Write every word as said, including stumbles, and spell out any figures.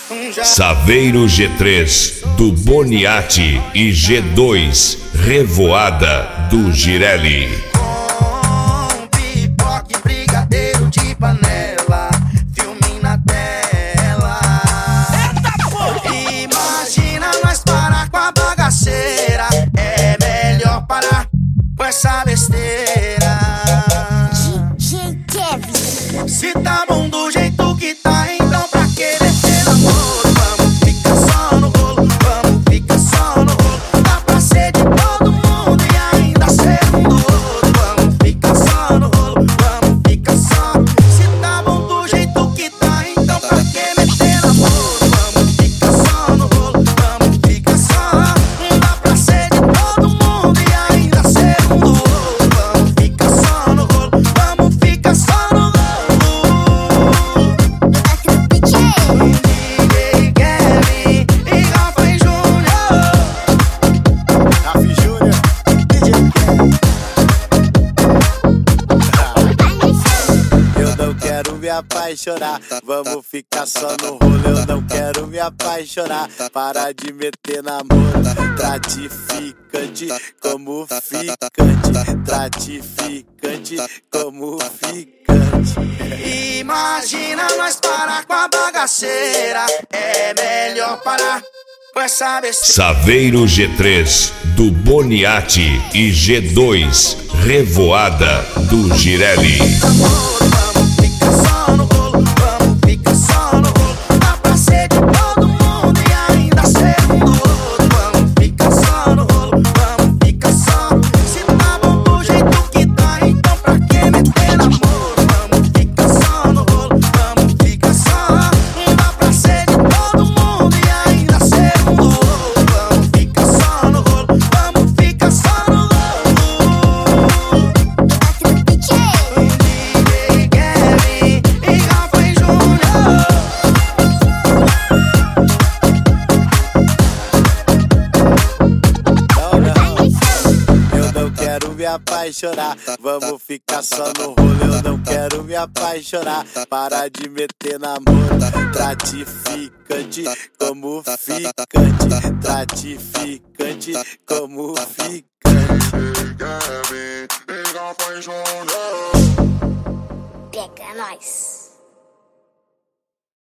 Saveiro G três do Boniati e G dois Revoada do Girelli. Com pipoca e brigadeiro de panela, filme na tela. Eita porra! Imagina nós parar com a bagaceira. É melhor parar com essa besteira. D J Kevin. Se tá bom do jeito que tá, então pra que meter namoro? Vamos ficar só no rolo, vamos ficar só no rolo. Dá pra ser de todo mundo e ainda ser um do outro. Vamos ficar só no rolo, vamos ficar só. Se tá bom do jeito que tá, então pra que meter namoro? Vamos ficar só no rolo, vamos ficar só. Dá pra ser de todo mundo e ainda ser um do outro. Vamos ficar só no rolo, vamos ficar só no rolo. Apaixonar, vamos ficar só no rolo. Eu não quero me apaixonar. Para de meter namoro. Tratificante como ficante. Tratificante como ficante. Imagina nós parar com a bagaceira. É melhor parar com essa besteira. Saveiro G três do Boniati e G dois Revoada do Girelli. Apaixonar, vamos ficar só no rolo. Eu não quero me apaixonar. Para de meter namoro. Tratificante como ficante. Tratificante como ficante. Pega nós.